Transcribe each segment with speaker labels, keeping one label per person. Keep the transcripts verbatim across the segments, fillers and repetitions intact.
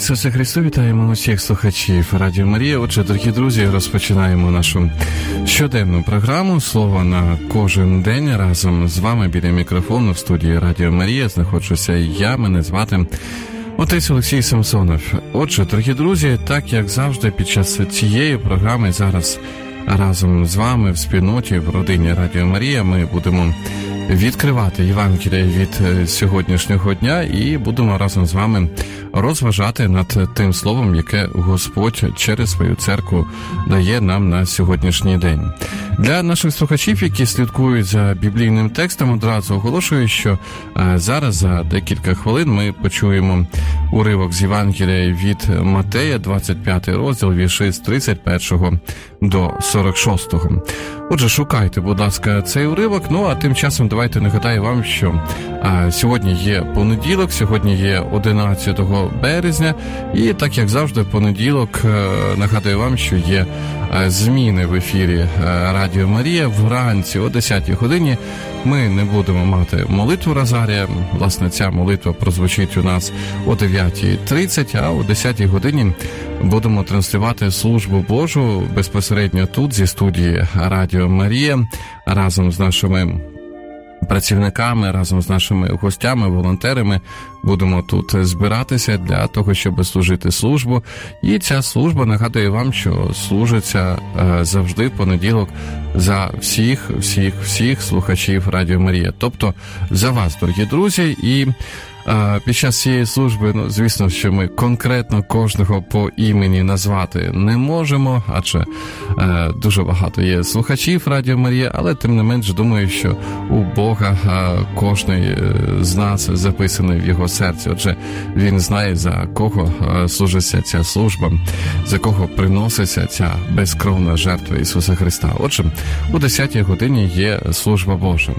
Speaker 1: Ісусе Христу, вітаємо усіх слухачів Радіо Марія. Отже, дорогі друзі, розпочинаємо нашу щоденну програму «Слово на кожен день». Разом з вами біля мікрофону в студії Радіо Марія знаходжуся я, мене звати отець Олексій Самсонов. Отже, дорогі друзі, так як завжди під час цієї програми зараз разом з вами в спільноті, в родині Радіо Марія ми будемо відкривати Євангеліє від сьогоднішнього дня і будемо разом з вами розважати над тим словом, яке Господь через свою церкву дає нам на сьогоднішній день. Для наших слухачів, які слідкують за біблійним текстом, одразу оголошую, що зараз за декілька хвилин ми почуємо уривок з Євангелія від Матея, двадцять п'ятий розділ, вірші з тридцять першого до сорок шостого. Отже, шукайте, будь ласка, цей уривок. Ну, а тим часом давайте нагадаю вам, що а, сьогодні є понеділок, сьогодні є одинадцятого березня, і так як завжди, понеділок, а, нагадую вам, що є а, зміни в ефірі а, Радіо Марія. Вранці о десятій годині ми не будемо мати молитву Розарія. Власне, ця молитва прозвучить у нас о дев'ятій тридцять, а о десятій годині будемо транслювати службу Божу безпосередньо тут, зі студії Радіо Марія, разом з нашими працівниками, разом з нашими гостями, волонтерами будемо тут збиратися для того, щоб служити службу. І ця служба, нагадую вам, що служиться завжди в понеділок за всіх, всіх, всіх слухачів Радіо Марія. Тобто за вас, дорогі друзі, і під час цієї служби, ну, звісно, що ми конкретно кожного по імені назвати не можемо, адже е, дуже багато є слухачів Радіо Марія, але тим не менш думаю, що у Бога е, кожний з нас записаний в його серці. Отже, він знає, за кого е, служиться ця служба, за кого приноситься ця безкровна жертва Ісуса Христа. Отже, у десятій годині є служба Божа.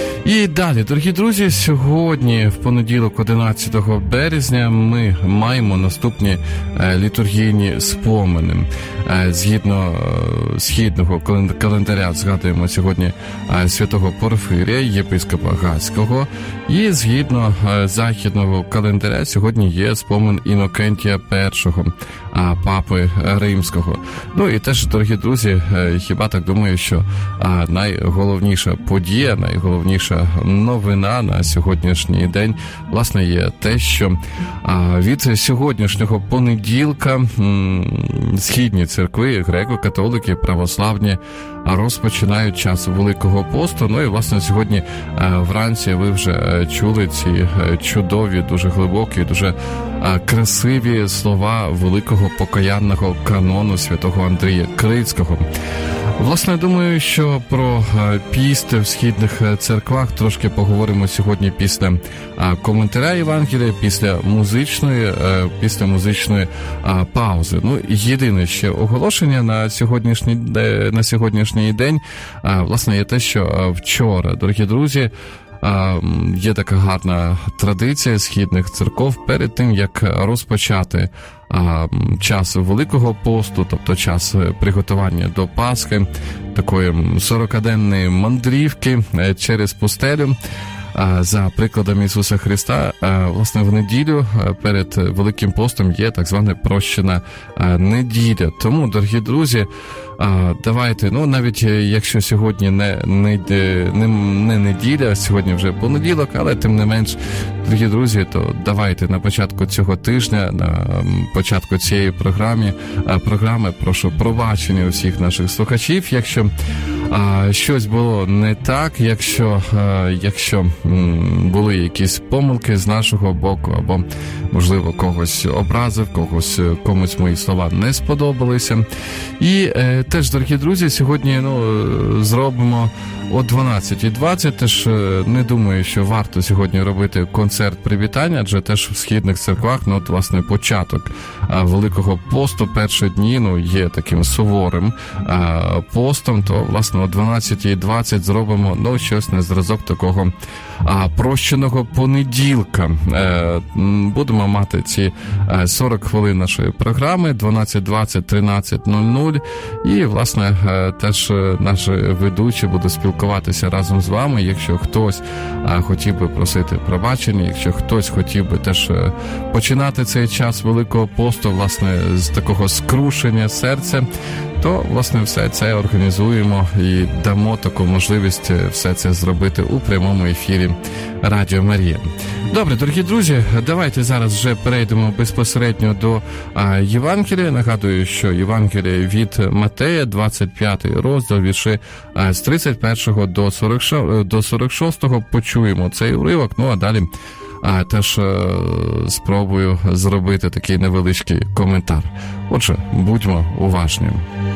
Speaker 1: І далі, дорогі друзі, сьогодні, в понеділок, одинадцятого березня, ми маємо наступні літургійні спомини. Згідно східного календаря згадуємо сьогодні святого Порфирія, єпископа Галицького, і згідно західного календаря сьогодні є спомин Інокентія першого, папи Римського. Ну і теж, дорогі друзі, хіба так думаю, що найголовніша подія, найголовніша новина на сьогоднішній день, власне, є те, що від сьогоднішнього понеділка східні церкви, греко-католики, православні розпочинають час Великого посту. Ну і, власне, сьогодні вранці ви вже чули ці чудові, дуже глибокі, дуже красиві слова великого покаянного канону святого Андрія Крицького. Власне, думаю, що про піст в східних церквах трошки поговоримо сьогодні після коментаря Євангелія, після музичної, після музичної паузи. Ну, єдине ще оголошення на сьогоднішній, на сьогоднішній день, власне, є те, що вчора, дорогі друзі, є така гарна традиція східних церков перед тим, як розпочати час Великого посту, тобто час приготування до Пасхи, такої сорокаденної мандрівки через пустелю, за прикладом Ісуса Христа, власне, в неділю перед Великим постом є так звана прощена неділя. Тому, дорогі друзі, давайте, ну, навіть якщо сьогодні не, не, не, не неділя, сьогодні вже понеділок, але тим не менш, дорогі друзі, то давайте на початку цього тижня, на початку цієї програми, програми прошу пробачення усіх наших слухачів, якщо а, щось було не так, якщо, а, якщо м, були якісь помилки з нашого боку, або, можливо, когось образив, когось, комусь мої слова не сподобалися. І е, теж, дорогі друзі, сьогодні, ну, зробимо о дванадцятій двадцять, теж не думаю, що варто сьогодні робити концерт привітання, адже теж в східних церквах, ну, от, власне, початок Великого посту, перші дні, ну, є таким суворим а, постом, то, власне, о дванадцятій двадцять зробимо, ну, щось на зразок такого а, прощеного понеділка. Е, будемо мати ці сорок хвилин нашої програми, дванадцять двадцять, тринадцять нуль нуль, і І, власне, теж наші ведучі будуть спілкуватися разом з вами. Якщо хтось хотів би просити пробачення, якщо хтось хотів би теж починати цей час Великого посту, власне, з такого скрушення серця, то, власне, все це організуємо і дамо таку можливість все це зробити у прямому ефірі Радіо Марія. Добре, дорогі друзі, давайте зараз вже перейдемо безпосередньо до а, Євангелія. Нагадую, що Євангелія від Матея, двадцять п'ятий розділ, вірші а, з тридцять першого до сорок шостого. Почуємо цей уривок, ну а далі а, теж а, спробую зробити такий невеличкий коментар. Отже, будьмо уважні.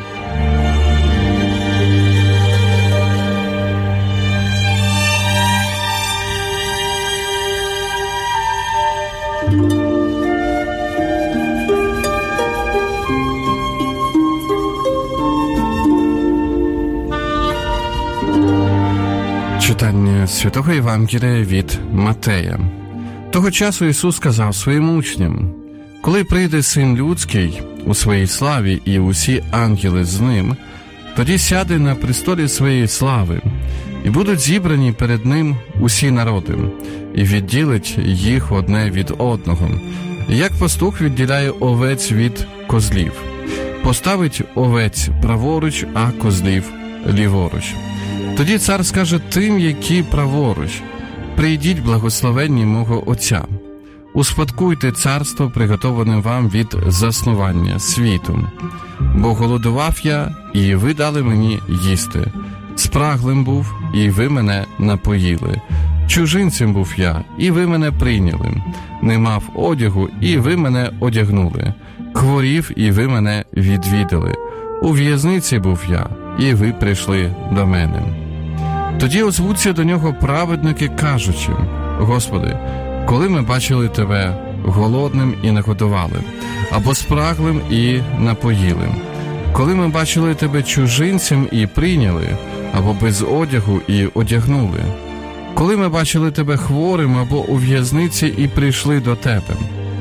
Speaker 1: Читання Святого Євангелія від Матея. Того часу Ісус сказав своїм учням: «Коли прийде Син Людський у своїй славі і усі ангели з ним, тоді сяде на престолі своєї слави, і будуть зібрані перед ним усі народи, і відділить їх одне від одного, як пастух відділяє овець від козлів. Поставить овець праворуч, а козлів ліворуч. Тоді цар скаже тим, які праворуч: прийдіть, благословенні мого Отця, успадкуйте царство, приготоване вам від заснування світу. Бо голодував я, і ви дали мені їсти. Спраглим був, і ви мене напоїли. Чужинцем був я, і ви мене прийняли. Не мав одягу, і ви мене одягнули. Хворів, і ви мене відвідали. У в'язниці був я, і ви прийшли до мене». Тоді озвуться до нього праведники, кажучи: «Господи, коли ми бачили Тебе голодним і нагодували, або спраглим і напоїли? Коли ми бачили Тебе чужинцем і прийняли, або без одягу і одягнули? Коли ми бачили Тебе хворим або у в'язниці і прийшли до Тебе?»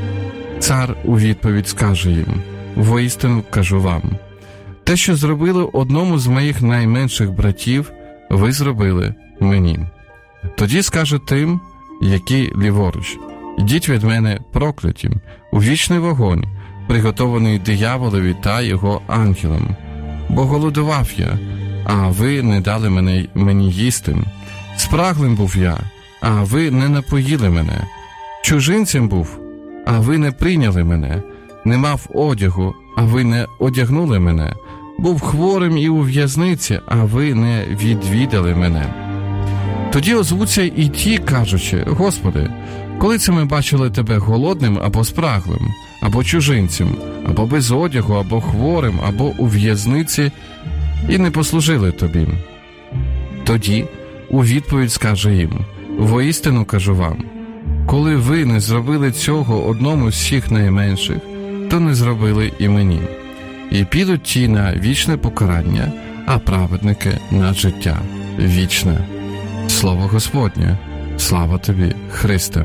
Speaker 1: Цар у відповідь скаже їм: «Воістину кажу вам, те, що зробили одному з моїх найменших братів, ви зробили мені». Тоді скаже тим, які ліворуч: «Ідіть від мене, прокляті, у вічний вогонь, приготований дияволові та його ангелам. Бо голодував я, а ви не дали мене, мені їсти. Спраглим був я, а ви не напоїли мене. Чужинцем був, а ви не прийняли мене. Не мав одягу, а ви не одягнули мене. Був хворим і у в'язниці, а ви не відвідали мене». Тоді озвуться і ті, кажучи: «Господи, коли це ми бачили Тебе голодним або спраглим, або чужинцем, або без одягу, або хворим, або у в'язниці, і не послужили Тобі?» Тоді у відповідь скаже їм: «Воістину кажу вам, коли ви не зробили цього одному з всіх найменших, то не зробили і мені. І підуть ті на вічне покарання, а праведники на життя вічне». Слово Господнє. Слава Тобі, Христе.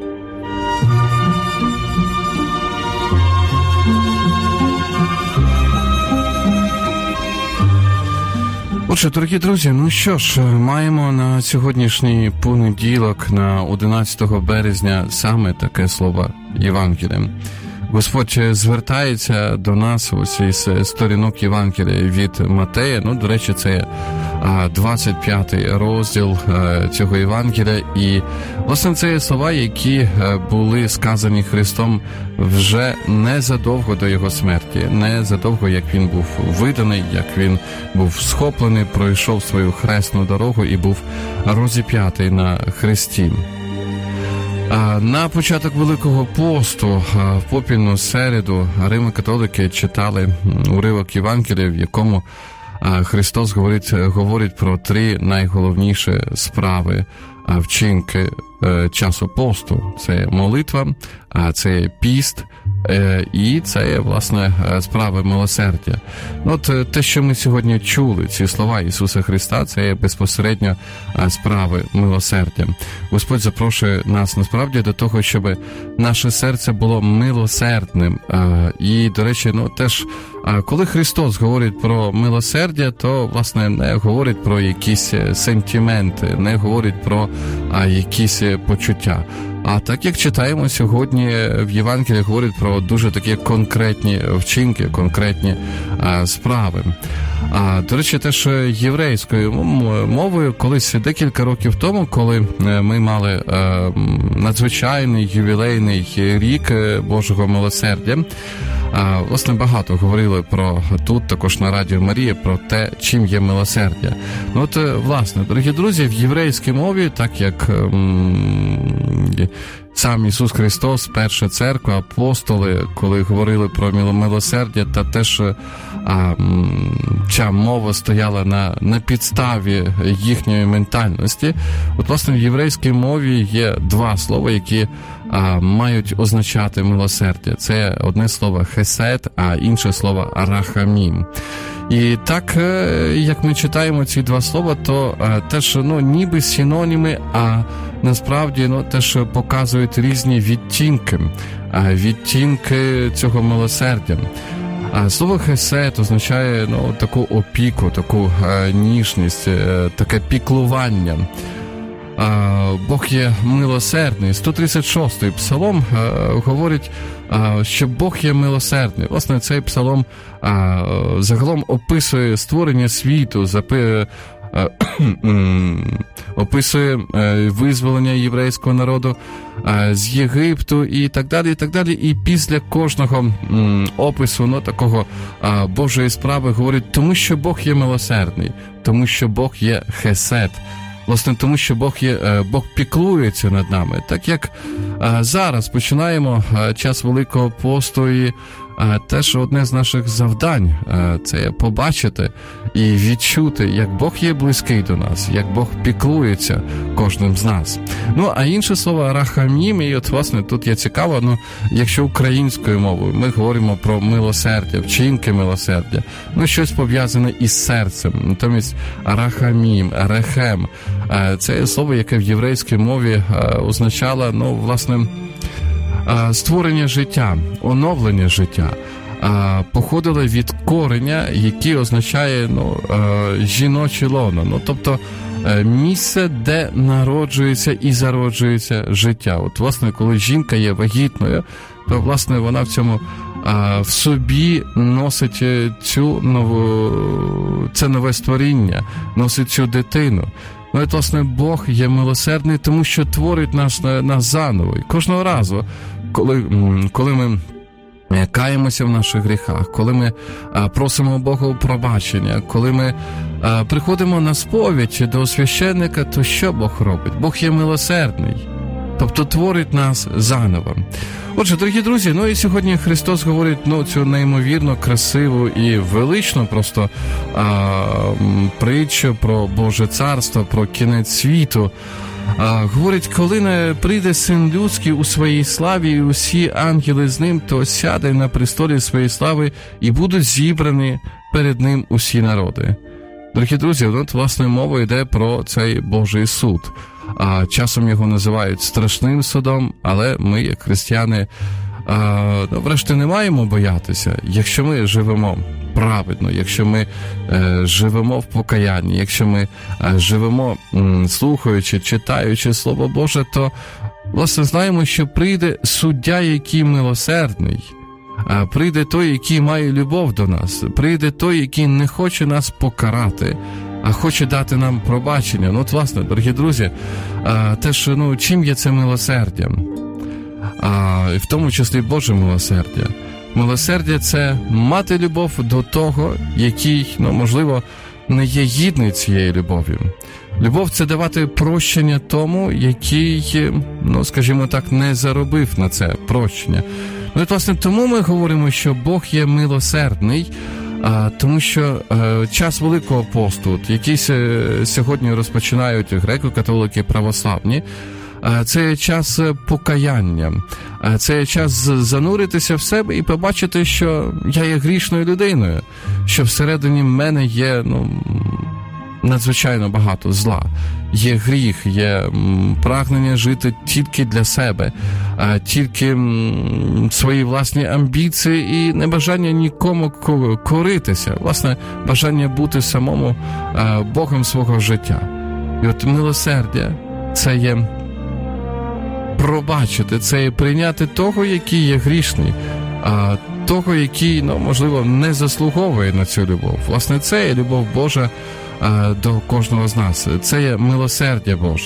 Speaker 1: Отже, дорогі друзі, ну що ж, маємо на сьогоднішній понеділок, на одинадцятого березня, саме таке слово Євангелія. Господь звертається до нас ось із сторінок Євангелія від Матея. Ну, до речі, це двадцять п'ятий розділ цього Євангелія. І, власне, це є слова, які були сказані Христом вже незадовго до Його смерті, незадовго, як Він був виданий, як Він був схоплений, пройшов свою хресну дорогу і був розіп'ятий на хресті. На початок Великого посту, в попільну середу, римо-католики читали уривок Євангелія, в якому Христос говорить, говорить про три найголовніші справи, вчинки часу посту. Це молитва, це піст і це, власне, справи милосердя. От те, що ми сьогодні чули, ці слова Ісуса Христа, це є безпосередньо справи милосердя. Господь запрошує нас насправді до того, щоб наше серце було милосердним. І, до речі, ну, теж А коли Христос говорить про милосердя, то, власне, не говорить про якісь сентименти, не говорить про а, якісь почуття. А так, як читаємо сьогодні в Євангелії, говорить про дуже такі конкретні вчинки, конкретні а, справи. А, до речі, теж єврейською мовою, колись декілька років тому, коли ми мали а, надзвичайний ювілейний рік Божого милосердя, а, власне, багато говорили про тут, також на Радіо Марія, про те, чим є милосердя. Ну, от, власне, дорогі друзі, в єврейській мові, так як м- сам Ісус Христос, перша церква, апостоли, коли говорили про милосердя, та теж а, ця мова стояла на, на підставі їхньої ментальності. От, власне, в єврейській мові є два слова, які а, мають означати милосердя. Це одне слово хесед, а інше слово рахамім. І так, як ми читаємо ці два слова, то а, теж, ну, ніби синоніми, а насправді, ну, теж показують різні відтінки, а, відтінки цього милосердя. А слово хесед означає, ну, таку опіку, таку а, ніжність, а, таке піклування. А, Бог є милосердний. сто тридцять шостий псалом а, говорить, а, що Бог є милосердний. Власне, цей псалом а, загалом описує створення світу, запи, а, описує а, визволення єврейського народу а, з Єгипту і так далі, і так далі. І після кожного м, опису, ну, такого а, Божої справи говорить, тому що Бог є милосердний, тому що Бог є хесед. Власне, тому що Бог є, Бог піклується над нами. Так як а, зараз починаємо а, час Великого посту, і а, теж одне з наших завдань а, – це побачити і відчути, як Бог є близький до нас, як Бог піклується кожним з нас. Ну, а інше слово рахамім, і от, власне, тут є цікаво, ну, якщо українською мовою ми говоримо про милосердя, вчинки милосердя, ну, щось пов'язане із серцем. Натомість рахамім, рехем – це слово, яке в єврейській мові означало, ну, власне, створення життя, оновлення життя, походило від кореня, який означає, ну, жіноче лоно, ну, тобто місце, де народжується і зароджується життя. От, власне, коли жінка є вагітною, то, власне, вона в цьому в собі носить цю нову, це нове створіння, носить цю дитину. Ну, і, власне, Бог є милосердний, тому що творить нас, нас заново. І кожного разу, коли, коли ми каємося в наших гріхах, коли ми а, просимо Бога пробачення, коли ми а, приходимо на сповідь до священника, то що Бог робить? Бог є милосердний, тобто творить нас заново. Отже, дорогі друзі, ну і сьогодні Христос говорить, ну, цю неймовірно красиву і величну просто а, притчу про Боже царство, про кінець світу. А, говорить, коли не прийде Син Людський у своїй славі і усі ангели з ним, то сяде на престолі своєї слави і будуть зібрані перед ним усі народи. Дорогі друзі, от, власне, мова йде про цей Божий суд. А часом його називають страшним судом, але ми, як християни, а, ну, врешті не маємо боятися, якщо ми живемо праведно, якщо ми е, живемо в покаянні, якщо ми е, живемо м, слухаючи, читаючи Слово Боже, то, власне, знаємо, що прийде суддя, який милосердний, а прийде той, який має любов до нас, прийде той, який не хоче нас покарати, а хоче дати нам пробачення. Ну, от, власне, дорогі друзі, а, теж, ну, чим є це милосердя? А, в тому числі Боже милосердя. Милосердя – це мати любов до того, який, ну, можливо, не є гідний цієї любові. Любов – це давати прощення тому, який, ну, скажімо так, не заробив на це прощення. Ну, і, власне, тому ми говоримо, що Бог є милосердний, а, тому що а, час Великого посту, який сьогодні розпочинають греко-католики, православні, а, це час покаяння, а, це час зануритися в себе і побачити, що я є грішною людиною, що всередині мене є, ну, надзвичайно багато зла. є гріх, є прагнення жити тільки для себе, тільки свої власні амбіції і небажання нікому коритися, власне, бажання бути самому Богом свого життя. І от милосердя – це є пробачити, це є прийняти того, який є грішний, а того, який, ну, можливо, не заслуговує на цю любов. Власне, це є любов Божа а, до кожного з нас. Це є милосердя Боже.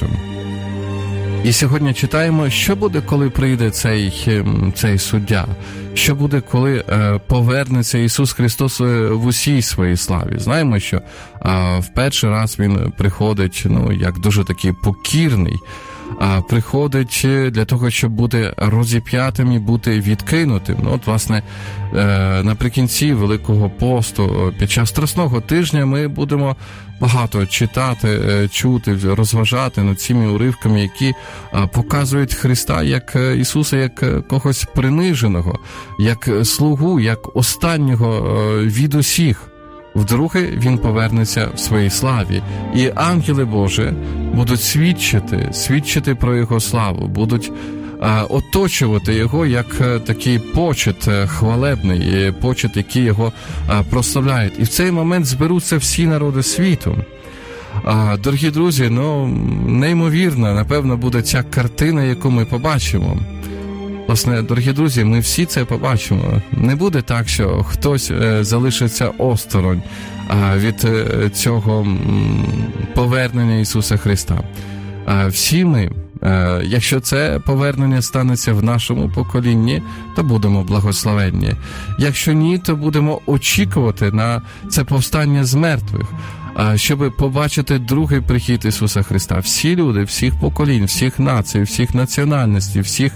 Speaker 1: І сьогодні читаємо, що буде, коли прийде цей, цей суддя, що буде, коли е, повернеться Ісус Христос в усій своїй славі. Знаємо, що е, в перший раз Він приходить, ну, як дуже такий покірний, а приходить для того, щоб бути розіп'ятим і бути відкинутим. Ну, от, власне, наприкінці Великого посту, під час Страсного тижня, ми будемо багато читати, чути, розважати над цими уривками, які показують Христа як Ісуса, як когось приниженого, як слугу, як останнього від усіх. Вдруге він повернеться в своїй славі, і ангели Божі будуть свідчити, свідчити про його славу, будуть а, оточувати його як а, такий почет а, хвалебний, почет, який його а, прославляють. І в цей момент зберуться всі народи світу. А, дорогі друзі, ну, неймовірна, напевно, буде ця картина, яку ми побачимо. Власне, дорогі друзі, ми всі це побачимо. Не буде так, що хтось е, залишиться осторонь е, від е, цього м, повернення Ісуса Христа. Е, всі ми, е, якщо це повернення станеться в нашому поколінні, то будемо благословенні. Якщо ні, то будемо очікувати на це повстання з мертвих, е, щоб побачити другий прихід Ісуса Христа. Всі люди, всіх поколінь, всіх націй, всіх національностей, всіх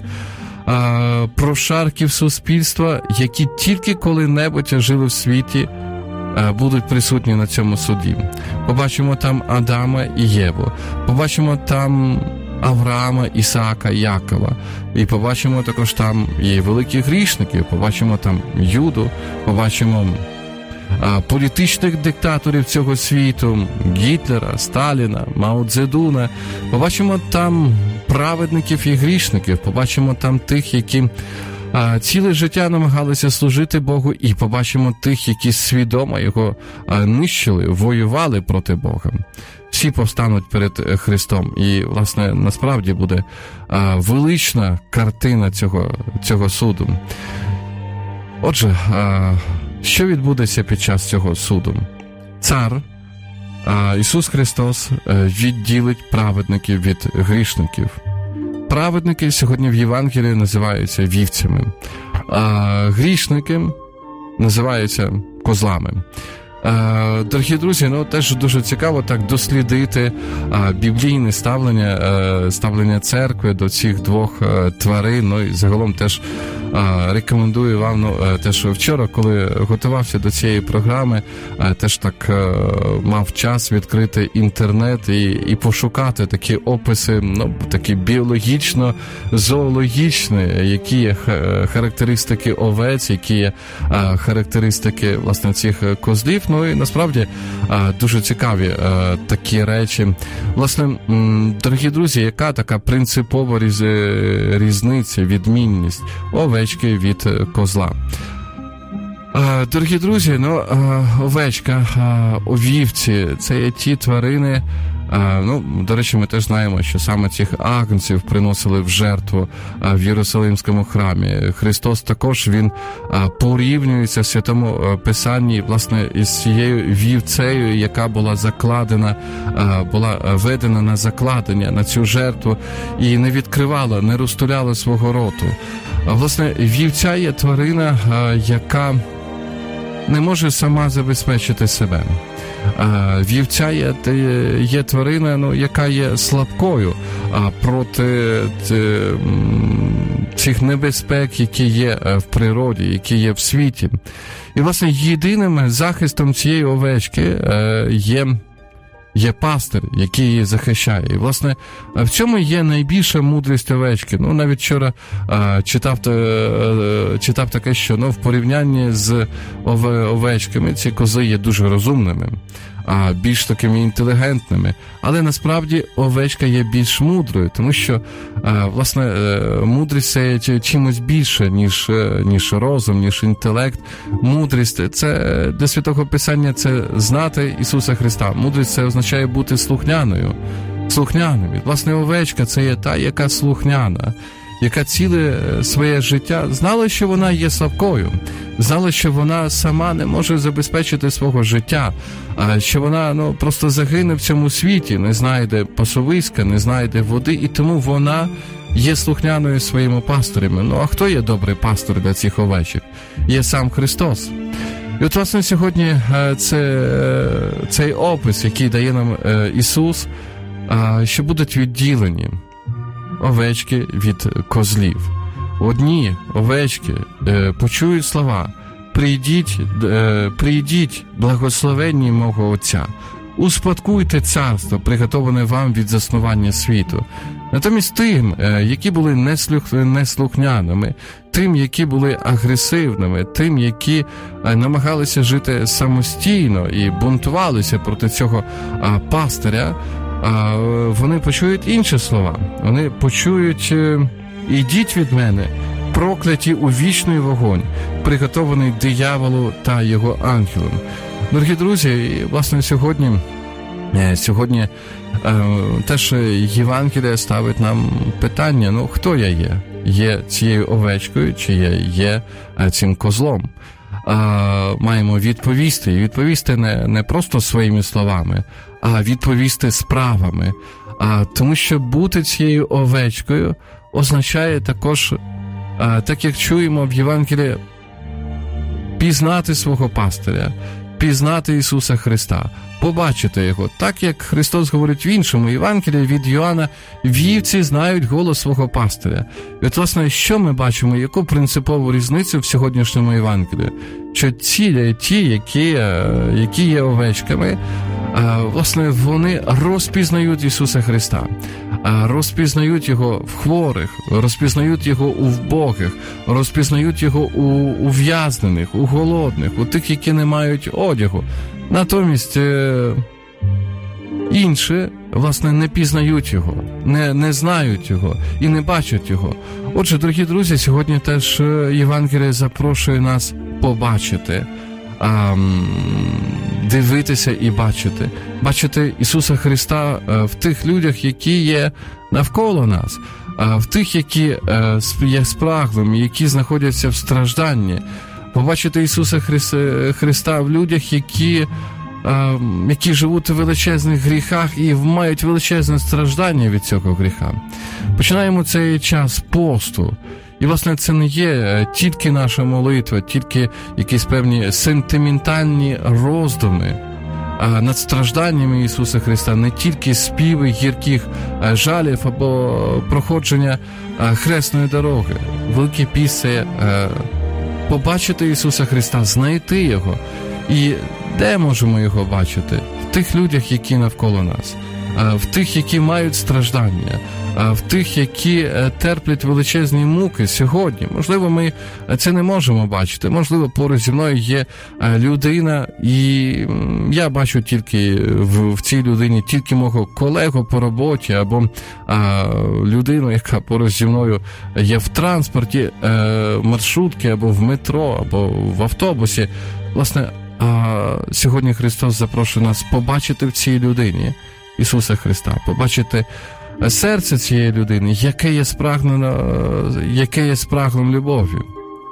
Speaker 1: прошарків суспільства, які тільки коли-небудь жили в світі, будуть присутні на цьому суді. Побачимо там Адама і Єву, побачимо там Авраама, Ісаака, Якова, і побачимо також там і великих грішників, побачимо там Юду, побачимо політичних диктаторів цього світу, Гітлера, Сталіна, Мао Цзедуна. Побачимо там праведників і грішників, побачимо там тих, які а, ціле життя намагалися служити Богу, і побачимо тих, які свідомо його а, нищили, воювали проти Бога. Всі повстануть перед Христом. І, власне, насправді буде а, велична картина цього, цього суду. Отже, а, що відбудеться під час цього суду? Цар, а, Ісус Христос, відділить праведників від грішників. Праведники сьогодні в Євангелії називаються вівцями, а грішники називаються козлами. Е, дорогі друзі, ну теж дуже цікаво так дослідити е, біблійне ставлення, е, ставлення церкви до цих двох е, тварин. Ну і загалом теж е, рекомендую вам, ну, е, теж вчора, коли готувався до цієї програми, е, теж так е, мав час відкрити інтернет і, і пошукати такі описи, ну, такі біологічно-зоологічні, які є характеристики овець, які є е, характеристики, власне, цих козлів. Ну і насправді дуже цікаві такі речі. Власне, дорогі друзі, яка така принципова різ... різниця, відмінність овечки від козла? Дорогі друзі, ну, овечка, овівці – це є ті тварини. Ну, до речі, ми теж знаємо, що саме цих агнців приносили в жертву в Єрусалимському храмі. Христос також, він порівнюється в Святому Писанні, власне, із цією вівцею, яка була закладена, була ведена на закладення, на цю жертву, і не відкривала, не розтуляла свого роту. Власне, вівця є тварина, яка не може сама забезпечити себе. Вівця є, є тварина, ну, яка є слабкою а, проти цих небезпек, які є в природі, які є в світі. І, власне, єдиним захистом цієї овечки є є пастир, який її захищає. І, власне, в цьому є найбільша мудрість овечки. Ну, навіть вчора а, читав, а, читав таке, що ну, в порівнянні з овечками ці кози є дуже розумними, а більш такими інтелігентними. Але насправді овечка є більш мудрою, тому що, а, власне, мудрість – це чимось більше, ніж, ніж розум, ніж інтелект. Мудрість – це для Святого Писання – це знати Ісуса Христа. Мудрість – це означає бути слухняною. Слухняною. Власне, овечка – це є та, яка слухняна, яка ціле своє життя знала, що вона є слабкою, знала, що вона сама не може забезпечити свого життя, а що вона ну, просто загине в цьому світі, не знайде пасовиська, не знайде води, і тому вона є слухняною своїми пасторами. Ну, а хто є добрий пастор для цих овечок? Є сам Христос. І от, власне, сьогодні це, цей опис, який дає нам Ісус, що будуть відділені овечки від козлів. Одні овечки е, почують слова: «Прийдіть, е, прийдіть, благословенні мого Отця, успадкуйте царство, приготоване вам від заснування світу». Натомість тим, е, які були неслух, неслухняними, тим, які були агресивними, тим, які е, намагалися жити самостійно і бунтувалися проти цього е, пастиря, а вони почують інші слова. Вони почують: «Ідіть від мене, прокляті у вічний вогонь, приготований дияволу та його ангелам». Дорогі друзі, і, власне, сьогодні, сьогодні теж Євангелія ставить нам питання: ну, хто я є? Є цією овечкою, чи я є цим козлом? А, маємо відповісти, і відповісти не, не просто своїми словами, а відповісти справами. А, тому що бути цією овечкою означає також, а, так як чуємо в Євангелії, пізнати свого пастиря, пізнати Ісуса Христа, побачити Його. Так, як Христос говорить в іншому Євангелії від Йоанна: «Вівці знають голос свого пастиря». І от, власне, що ми бачимо, яку принципову різницю в сьогоднішньому Євангелії? Що ці, ті, які, які є овечками, власне, вони розпізнають Ісуса Христа, розпізнають Його в хворих, розпізнають Його у вбогих, розпізнають Його у ув'язнених, у голодних, у тих, які не мають одягу. Натомість інші, власне, не пізнають Його, не, не знають Його і не бачать Його. Отже, дорогі друзі, сьогодні теж Євангеліє запрошує нас побачити, дивитися і бачити. Бачити Ісуса Христа в тих людях, які є навколо нас, в тих, які є спраглими, які знаходяться в стражданні. Побачити Ісуса Христа в людях, які, які живуть у величезних гріхах і мають величезне страждання від цього гріха. Починаємо цей час посту. І, власне, це не є тільки наша молитва, тільки якісь певні сентиментальні роздуми над стражданнями Ісуса Христа, не тільки співи гірких жалів або проходження хресної дороги. Великий піст – це побачити Ісуса Христа, знайти Його. І де можемо Його бачити? В тих людях, які навколо нас, в тих, які мають страждання, в тих, які терплять величезні муки сьогодні. Можливо, ми це не можемо бачити. Можливо, поруч зі мною є людина, і я бачу тільки в, в цій людині тільки мого колегу по роботі, або а, людину, яка поруч зі мною є в транспорті, а, маршрутки, або в метро, або в автобусі. Власне, а, сьогодні Христос запрошує нас побачити в цій людині Ісуса Христа, побачити серце цієї людини, яке є спрагнено, яке є спраглим любов'ю.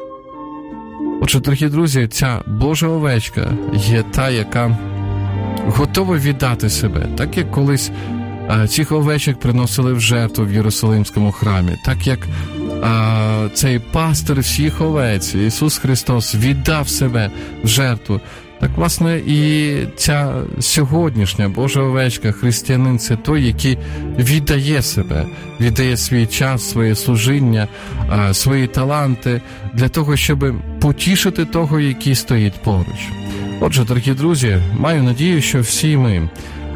Speaker 1: Отже, дорогі друзі, ця Божа овечка є та, яка готова віддати себе. Так, як колись а, цих овечок приносили в жертву в Єрусалимському храмі, так, як а, цей пастир всіх овець, Ісус Христос, віддав себе в жертву. Так, власне, і ця сьогоднішня Божа овечка, християнин – це той, який віддає себе, віддає свій час, своє служіння, свої таланти для того, щоб потішити того, який стоїть поруч. Отже, дорогі друзі, маю надію, що всі ми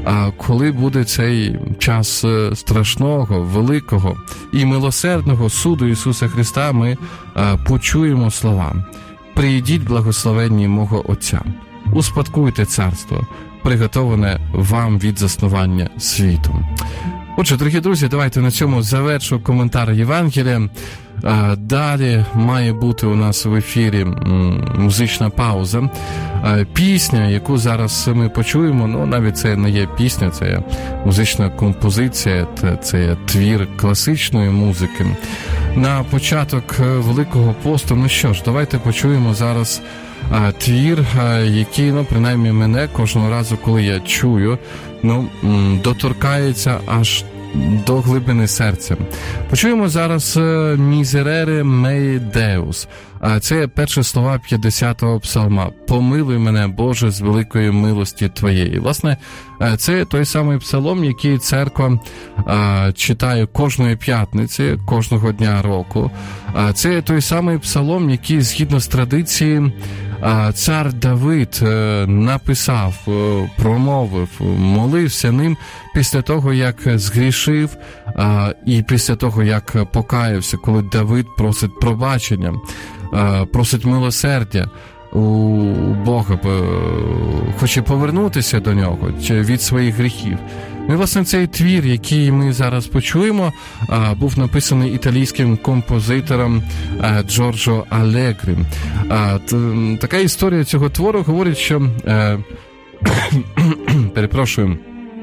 Speaker 1: коли буде цей час страшного, великого і милосердного суду Ісуса Христа, ми почуємо слова: «Приїдіть, благословенні мого Отця, успадкуйте царство, приготоване вам від заснування світу». Отже, дорогі друзі, давайте на цьому завершу коментар Євангелія. Далі має бути у нас в ефірі музична пауза. Пісня, яку зараз ми почуємо, ну навіть це не є пісня, це є музична композиція, це є твір класичної музики. На початок Великого посту, ну що ж, давайте почуємо зараз твір, який, ну, принаймні мене кожного разу, коли я чую, ну, доторкається аж до глибини серця. Почуємо зараз «Мізерере меї Деус». Це перші слова п'ятдесятого псалма. «Помилуй мене, Боже, з великої милості Твоєї». Власне, це той самий псалом, який церква читає кожної п'ятниці, кожного дня року. Це той самий псалом, який, згідно з традицією, цар Давид написав, промовив, молився ним після того, як згрішив, і після того, як покаявся, коли Давид просить пробачення, просить милосердя у Бога, хоче повернутися до нього від своїх гріхів. І, власне, цей твір, який ми зараз почуємо, був написаний італійським композитором Джорджо Алегрі. Така історія цього твору говорить, що перепрошую,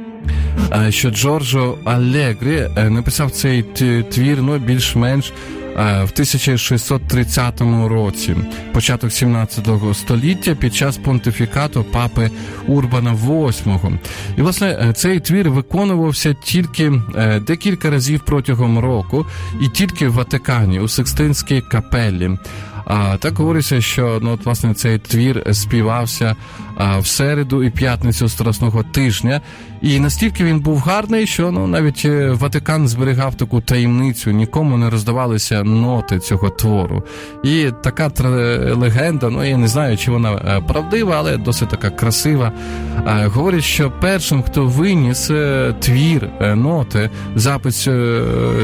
Speaker 1: що Джорджо Алегрі написав цей твір, ну, більш-менш в тисяча шістсот тридцятому році, початок сімнадцятого століття, під час понтифікату папи Урбана восьмого. І, власне, цей твір виконувався тільки декілька разів протягом року і тільки в Ватикані, у Сикстинській капеллі. А так говориться, що, ну, от, власне, цей твір співався а, в середу і п'ятницю Страсного тижня. І настільки він був гарний, що, ну, навіть Ватикан зберігав таку таємницю, нікому не роздавалися ноти цього твору. І така тр- легенда, ну, я не знаю, чи вона правдива, але досить така красива, а, говорить, що першим, хто виніс е, твір, е, ноти, запис е,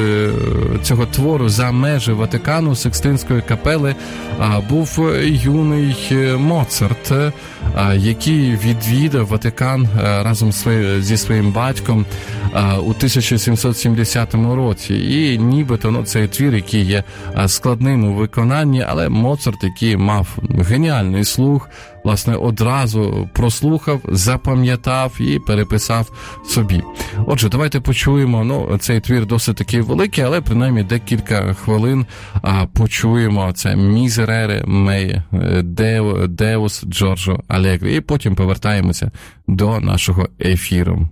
Speaker 1: цього твору за межі Ватикану, Сикстинської капели, а, був юний Моцарт, а, який відвідав Ватикан а, разом своє, зі своїм батьком а, у тисяча сімсот сімдесятому році. І нібито, ну, цей твір, який є а, складним у виконанні, але Моцарт, який мав геніальний слух, власне, одразу прослухав, запам'ятав і переписав собі. Отже, давайте почуємо, ну, цей твір досить такий великий, але принаймні декілька хвилин а, почуємо це «Мізерере меї Деус» Джорджо Алегрі, і потім повертаємося до нашого ефіру.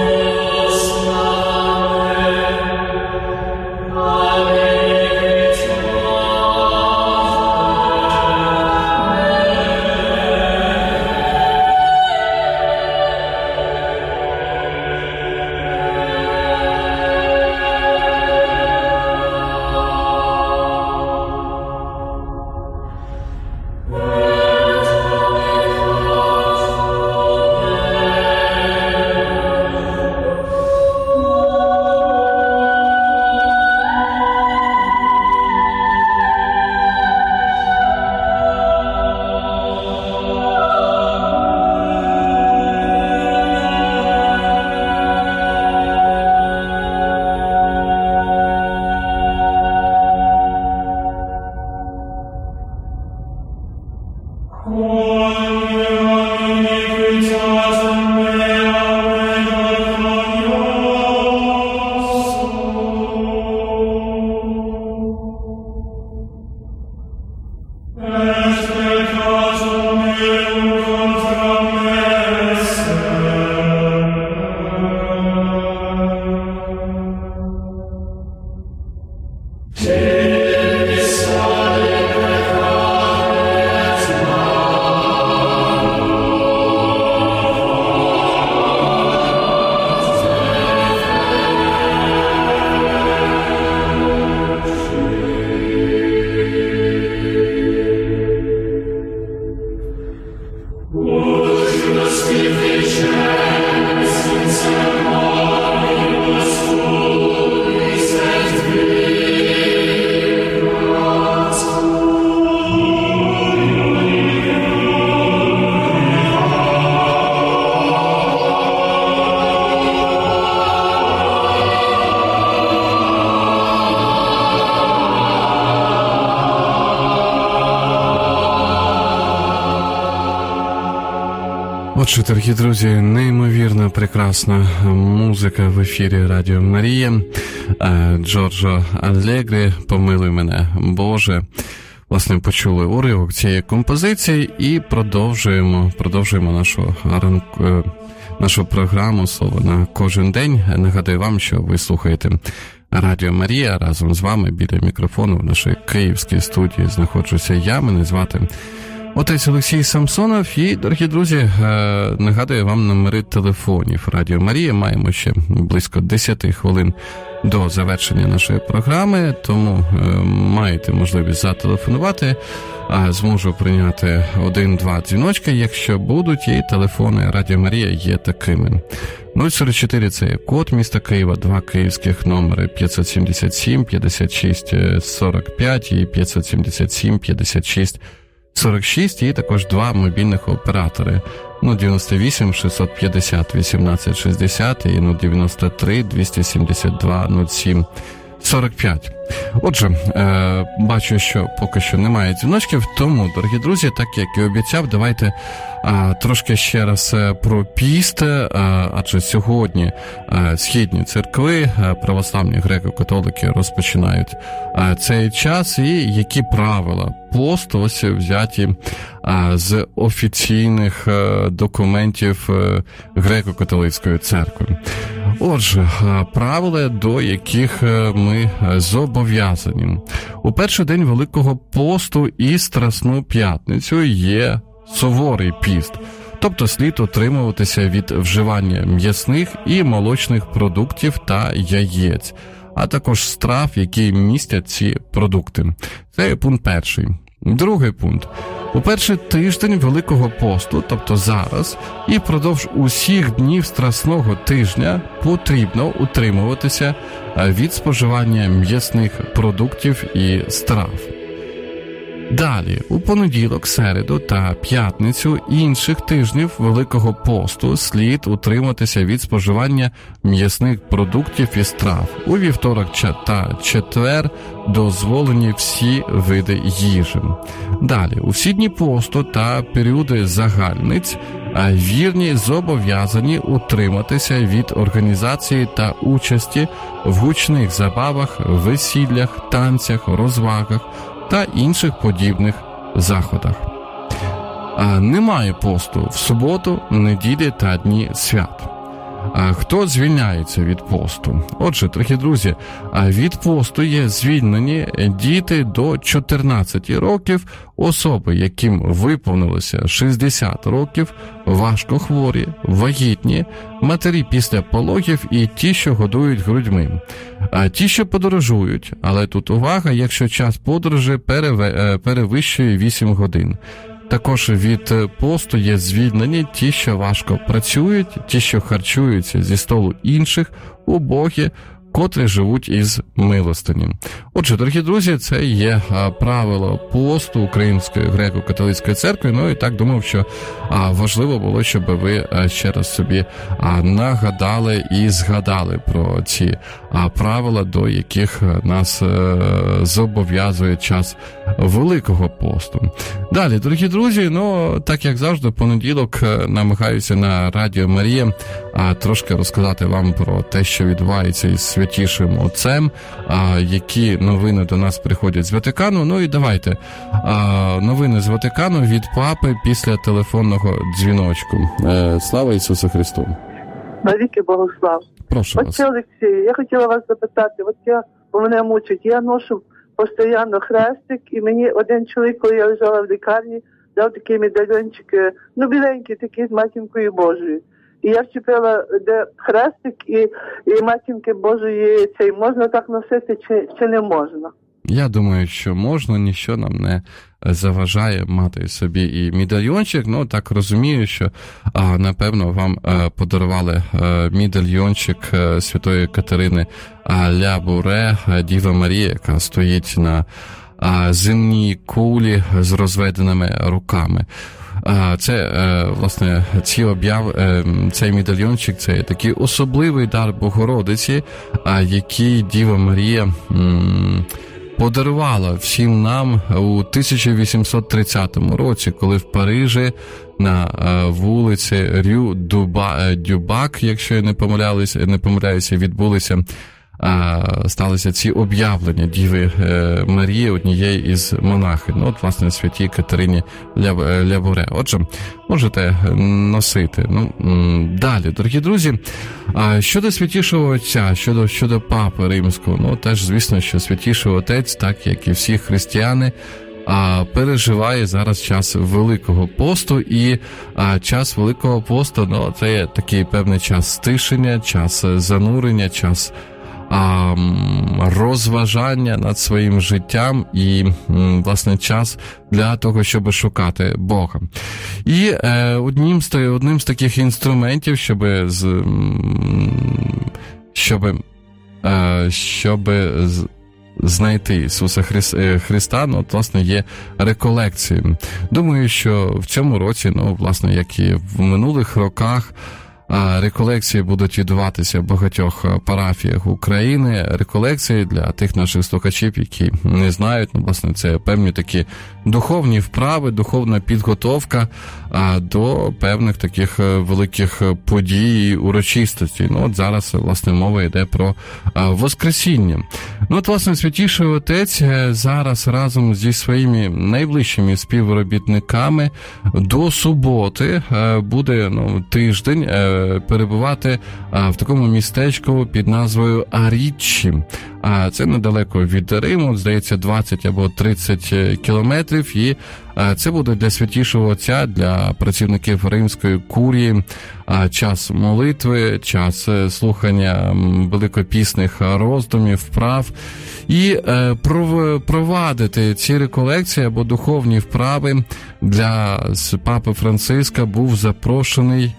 Speaker 2: Amen.
Speaker 1: Отже, дорогі друзі, неймовірно прекрасна музика в ефірі Радіо Марія. Джорджо Аллегрі «Помилуй мене, Боже». Власне, почули уривок цієї композиції і продовжуємо, продовжуємо нашу, нашу програму «Слово на кожен день». Нагадую вам, що ви слухаєте Радіо Марія. Разом з вами біля мікрофону в нашій київській студії знаходжуся я. Мене звати отець Олексій Самсонов. І, дорогі друзі, нагадую вам номери телефонів Радіо Марія. Маємо ще близько десять хвилин до завершення нашої програми, тому маєте можливість зателефонувати. Зможу прийняти один-два дзвіночки, якщо будуть, і телефони Радіо Марія є такими. нуль сорок чотири – це код міста Києва, два київських номери п'ятсот сімдесят сім п'ятдесят шість сорок п'ять і п'ятсот сімдесят сім п'ятдесят шість сорок шість, і також два мобільних оператори нуль дев'яносто вісім шістсот п'ятдесят вісімнадцять шістдесят і нуль дев'яносто три двісті сімдесят два нуль сім сорок п'ять. Отже, е, бачу, що поки що немає дзвіночків, тому, дорогі друзі, так як і обіцяв, давайте е, трошки ще раз про піст, е, адже сьогодні е, східні церкви, е, православні греко-католики розпочинають е, цей час, і які правила посту ось взяті е, з офіційних е, документів е, греко-католицької церкви. Отже, правила, до яких ми зобов'язані. У перший день Великого посту і Страсну п'ятницю є суворий піст, тобто слід утримуватися від вживання м'ясних і молочних продуктів та яєць, а також страв, які містять ці продукти. Це є пункт перший. Другий пункт. У перший тиждень Великого посту, тобто зараз, і впродовж усіх днів Страсного тижня потрібно утримуватися від споживання м'ясних продуктів і страв. Далі, у понеділок, середу та п'ятницю інших тижнів Великого посту слід утриматися від споживання м'ясних продуктів і страв. У вівторок та четвер дозволені всі види їжі. Далі, у всі дні посту та періоди загальниць вірні зобов'язані утриматися від організації та участі в гучних забавах, весіллях, танцях, розвагах та інших подібних заходах. Немає посту в суботу, неділі та дні свят. Хто звільняється від посту? Отже, дорогі друзі, від посту є звільнені діти до чотирнадцяти років, особи, яким виповнилося шістдесят років, важкохворі, вагітні, матері після пологів і ті, що годують грудьми. А ті, що подорожують, але тут увага, якщо час подорожі перевищує вісім годин. Також від посту є звільнені ті, що важко працюють, ті, що харчуються зі столу інших, убогі, котрі живуть із милостині. Отже, дорогі друзі, це є правило посту Української греко-католицької церкви. Ну і так думав, що важливо було, щоб ви ще раз собі нагадали і згадали про ці правила, до яких нас зобов'язує час Великого посту. Далі, дорогі друзі, ну, так як завжди, в понеділок намагаюся на Радіо Марія трошки розказати вам про те, що відбувається із Святішим Отцем, які новини до нас приходять з Ватикану. Ну і давайте, новини з Ватикану від Папи після телефонного дзвіночку. Слава Ісусу Христу!
Speaker 2: Навіки Богослав!
Speaker 1: Прошу вас.
Speaker 2: Отче Олексію, я хотіла вас запитати, от я, бо мене мучить, я ношу постійно хрестик, і мені один чоловік, коли я лежала в лікарні, дав такий медальйончик, ну, біленький, такий з Матінкою Божою. І я вчепила, де хрестик, і, і Матінки Божої цей, можна так носити, чи, чи не можна?
Speaker 1: Я думаю, що можна, ніщо нам не заважає мати собі і медальйончик. Ну, так розумію, що, а, напевно, вам а, подарували а, медальйончик а, Святої Катерини ля Буре, Діва Марія, яка стоїть на а, земній кулі з розведеними руками. Це, власне, ці об'яв, цей медальйончик, це такий особливий дар Богородиці, який Діва Марія подарувала всім нам у тисяча вісімсот тридцятому році, коли в Парижі на вулиці Рю Дюбак, якщо я не помиляюся, не помиляюся, відбулися сталися ці об'явлення Діви Марії, однієї із монахинь. Ну, от, власне, святій Катерині ля Буре. Отже, можете носити. Ну, далі, дорогі друзі, щодо Святішого Отця, щодо, щодо Папи Римського, ну, теж, звісно, що Святіший Отець, так як і всі християни, а переживає зараз час Великого посту, і а, час Великого посту, ну, це є такий певний час стишення, час занурення, час А, розважання над своїм життям і, власне, час для того, щоб шукати Бога. І е, одним, з, одним з таких інструментів, щоб, з, щоб, е, щоб з, знайти Ісуса Христа, ну, от, власне, є реколекції. Думаю, що в цьому році, ну, власне, як і в минулих роках, реколекції будуть відбуватися в багатьох парафіях України. Реколекції, для тих наших слухачів, які не знають, ну, власне, це певні такі духовні вправи, духовна підготовка до певних таких великих подій і урочистостей. Ну, от зараз, власне, мова йде про Воскресіння. Ну, от, власне, Святіший Отець зараз разом зі своїми найближчими співробітниками до суботи буде, ну, тиждень перебувати в такому містечку під назвою Аріччі. А це недалеко від Риму, здається, двадцять або тридцять кілометрів, і це буде для Святішого Отця, для працівників Римської курії час молитви, час слухання великопісних роздумів, вправ, і провадити ці реколекції або духовні вправи для Папи Франциска був запрошений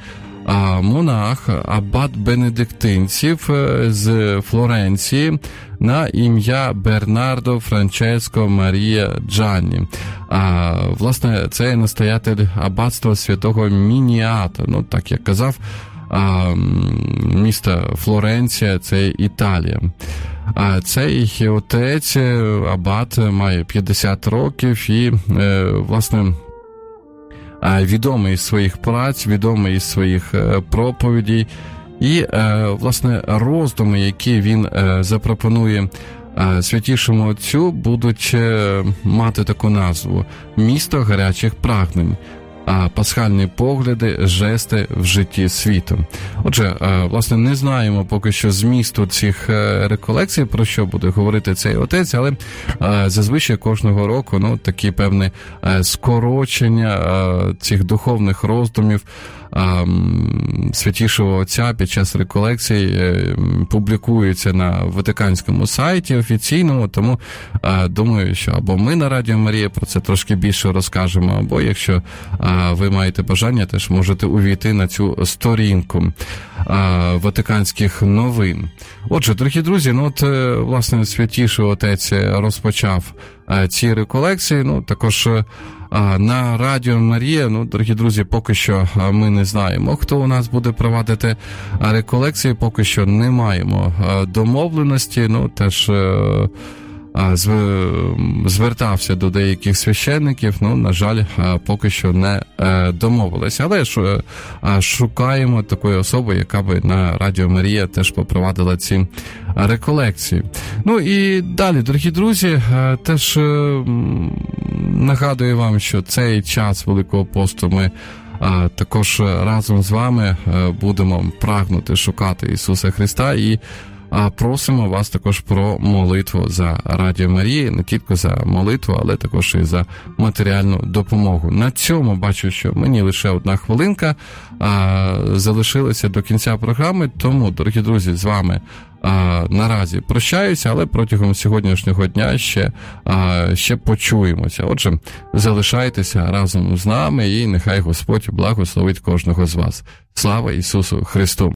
Speaker 1: монах, абат бенедиктинців з Флоренції на ім'я Бернардо Франческо Марія Джанні. А, власне, це настоятель аббатства святого Мініата, ну, так як казав, а, місто Флоренція, це Італія. А цей отець, абат, має п'ятдесят років і, власне, відомий із своїх праць, відомий із своїх проповідей. І, власне, роздуми, які він запропонує Святішому Отцю, будуть мати таку назву «Місто гарячих прагнень. Пасхальні погляди, жести в житті світу». Отже, власне, не знаємо поки що змісту цих реколекцій, про що буде говорити цей отець, але зазвичай кожного року, ну, такі певні скорочення цих духовних роздумів Святішого Отця під час реколекцій публікуються на Ватиканському сайті офіційному, тому думаю, що або ми на Радіо Марія про це трошки більше розкажемо, або якщо ви маєте бажання, теж можете увійти на цю сторінку Ватиканських новин. Отже, дорогі друзі, ну от, власне, Святіший Отець розпочав ці реколекції, ну, також на Радіо Марія, ну, дорогі друзі, поки що ми не знаємо, хто у нас буде провадити реколекції, поки що не маємо домовленості, ну, теж звертався до деяких священників, ну, на жаль, поки що не домовилися. Але ж шукаємо такої особи, яка би на Радіо Марія теж попровадила ці реколекції. Ну і далі, дорогі друзі, теж нагадую вам, що цей час Великого посту ми також разом з вами будемо прагнути шукати Ісуса Христа і а просимо вас також про молитву за Радіо Марія, не тільки за молитву, але також і за матеріальну допомогу. На цьому бачу, що мені лише одна хвилинка а, залишилася до кінця програми, тому, дорогі друзі, з вами а, наразі прощаюся, але протягом сьогоднішнього дня ще, а, ще почуємося. Отже, залишайтеся разом з нами і нехай Господь благословить кожного з вас. Слава Ісусу Христу!